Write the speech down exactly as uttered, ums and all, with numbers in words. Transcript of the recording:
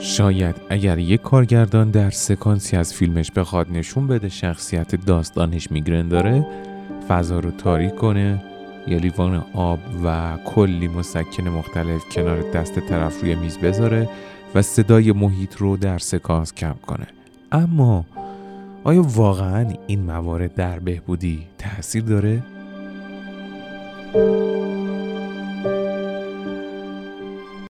شاید اگر یک کارگردان در سکانسی از فیلمش بخواد نشون بده شخصیت داستانش میگرن داره، فضا رو تاریک کنه، یه لیوان آب و کلی مسکن مختلف کنار دست طرف روی میز بذاره و صدای محیط رو در سکانس کم کنه. اما آیا واقعاً این موارد در بهبودی تأثیر داره؟